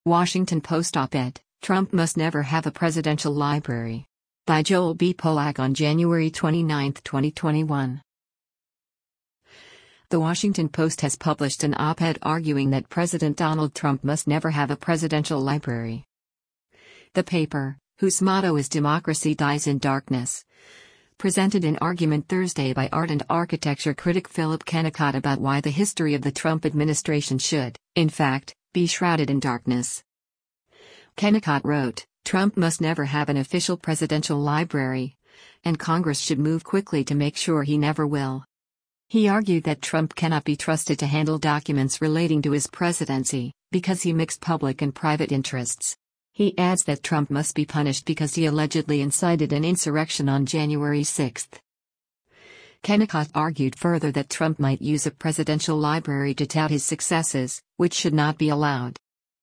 Washington Post op-ed, Trump must never have a presidential library. By Joel B. Polak on January 29, 2021. The Washington Post has published an op-ed arguing that President Donald Trump must never have a presidential library. The paper, whose motto is "Democracy Dies in Darkness," presented an argument Thursday by art and architecture critic Philip Kennicott about why the history of the Trump administration should, in fact, be shrouded in darkness. Kennicott wrote, "Trump must never have an official presidential library, and Congress should move quickly to make sure he never will." He argued that Trump cannot be trusted to handle documents relating to his presidency, because he mixed public and private interests. He adds that Trump must be punished because he allegedly incited an insurrection on January 6. Kennicott argued further that Trump might use a presidential library to tout his successes, which should not be allowed.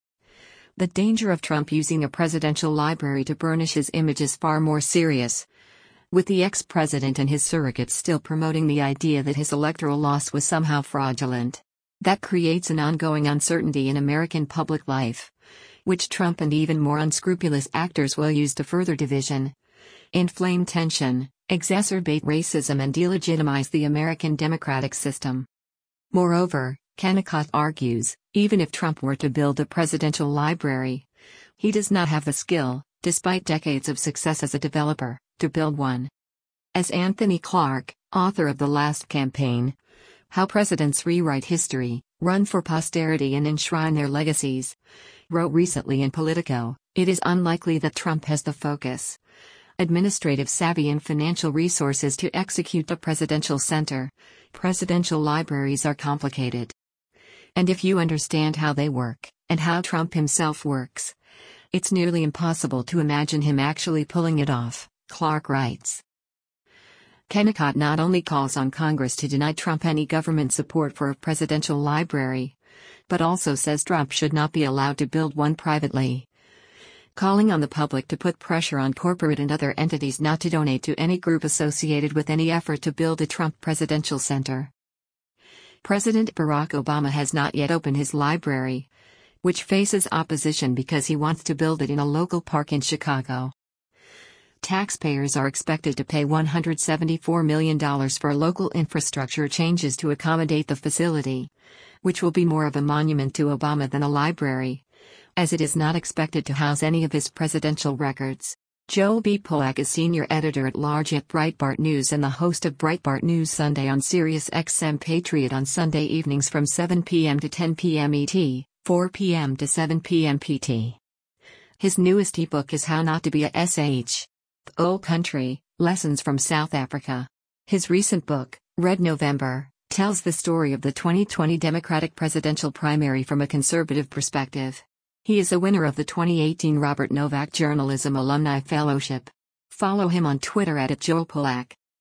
The danger of Trump using a presidential library to burnish his image is far more serious, with the ex-president and his surrogates still promoting the idea that his electoral loss was somehow fraudulent. That creates an ongoing uncertainty in American public life, which Trump and even more unscrupulous actors will use to further division, inflame tension, exacerbate racism, and delegitimize the American democratic system. Moreover, Kennicott argues, even if Trump were to build a presidential library, he does not have the skill, despite decades of success as a developer, to build one. As Anthony Clark, author of The Last Campaign, How Presidents Rewrite History, Run for Posterity and Enshrine Their Legacies, wrote recently in Politico, it is unlikely that Trump has the focus, administrative savvy, and financial resources to execute the presidential center. Presidential libraries are complicated. And if you understand how they work, and how Trump himself works, it's nearly impossible to imagine him actually pulling it off, Clark writes. Kennicott not only calls on Congress to deny Trump any government support for a presidential library, but also says Trump should not be allowed to build one privately, calling on the public to put pressure on corporate and other entities not to donate to any group associated with any effort to build a Trump presidential center. President Barack Obama has not yet opened his library, which faces opposition because he wants to build it in a local park in Chicago. Taxpayers are expected to pay $174 million for local infrastructure changes to accommodate the facility, which will be more of a monument to Obama than a library, as it is not expected to house any of his presidential records. Joel B. Polak is senior editor-at-large at Breitbart News and the host of Breitbart News Sunday on Sirius XM Patriot on Sunday evenings from 7 p.m. to 10 p.m. ET, 4 p.m. to 7 p.m. PT. His newest ebook is How Not to Be a SH. The Old Country, Lessons from South Africa. His recent book, Red November, tells the story of the 2020 Democratic presidential primary from a conservative perspective. He is a winner of the 2018 Robert Novak Journalism Alumni Fellowship. Follow him on Twitter @JoelPolak.